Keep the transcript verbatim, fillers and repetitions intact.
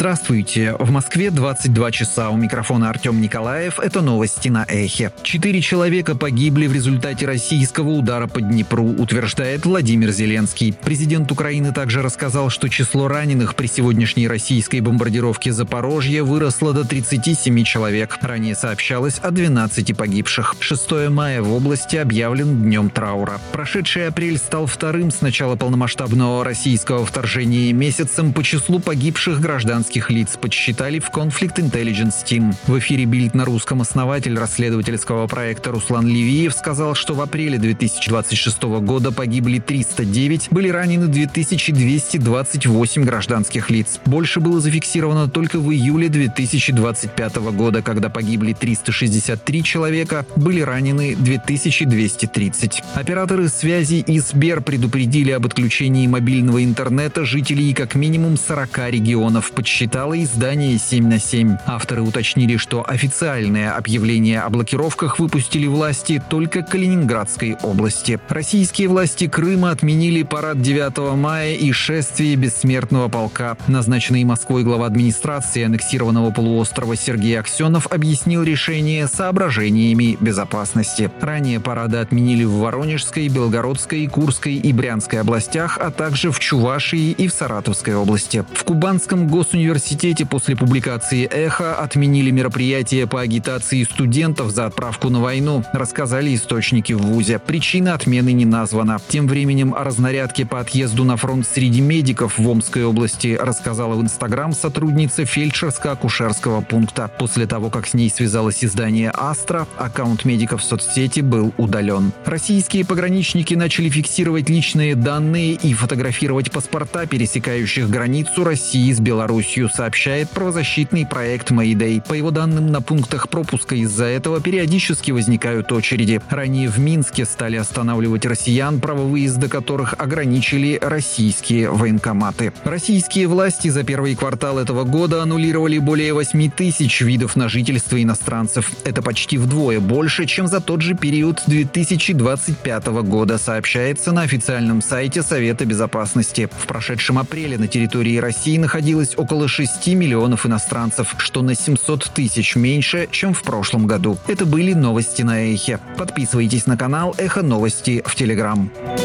Здравствуйте. В Москве двадцать два часа. У микрофона Артем Николаев. Это новости на Эхе. Четыре человека погибли в результате российского удара по Днепру, утверждает Владимир Зеленский. Президент Украины также рассказал, что число раненых при сегодняшней российской бомбардировке Запорожья выросло до тридцати семи человек. Ранее сообщалось о двенадцати погибших. шестого мая в области объявлен днем траура. Прошедший апрель стал вторым с начала полномасштабного российского вторжения месяцем по числу погибших гражданских лиц, подсчитали в Conflict Intelligence Team. В эфире «Бильд» на русском основатель расследовательского проекта Руслан Ливиев сказал, что в апреле две тысячи двадцать шестого года погибли триста девять, были ранены две тысячи двести двадцать восемь гражданских лиц. Больше было зафиксировано только в июле две тысячи двадцать пятого года, когда погибли триста шестьдесят три человека, были ранены две тысячи двести тридцать. Операторы связи и Сбер предупредили об отключении мобильного интернета жителей как минимум сорока регионов, подсчитало издание семь на семь. Авторы уточнили, что официальное объявление о блокировках выпустили власти только Калининградской области. Российские власти Крыма отменили парад девятого мая и шествие бессмертного полка. Назначенный Москвой глава администрации аннексированного полуострова Сергей Аксенов объяснил решение соображениями безопасности. Ранее парады отменили в Воронежской, Белгородской, Курской и Брянской областях, а также в Чувашии и в Саратовской области. В Кубанском госуниверситете после публикации «Эхо» отменили мероприятия по агитации студентов за отправку на войну, рассказали источники в вузе. Причина отмены не названа. Тем временем о разнарядке по отъезду на фронт среди медиков в Омской области рассказала в Инстаграм сотрудница фельдшерско-акушерского пункта. После того, как с ней связалось издание «Астра», аккаунт медиков в соцсети был удален. Российские пограничники начали фиксировать личные данные и фотографировать паспорта пересекающих границу России с Белоруссию, сообщает правозащитный проект Mayday. По его данным, на пунктах пропуска из-за этого периодически возникают очереди. Ранее в Минске стали останавливать россиян, право выезда которых ограничили российские военкоматы. Российские власти за первый квартал этого года аннулировали более восьми тысяч видов на жительство иностранцев. Это почти вдвое больше, чем за тот же период две тысячи двадцать пятого года, сообщается на официальном сайте Совета Безопасности. В прошедшем апреле на территории России находилось около шести миллионов иностранцев, что на семьсот тысяч меньше, чем в прошлом году. Это были новости на Эхе. Подписывайтесь на канал Эхо Новости в Телеграм.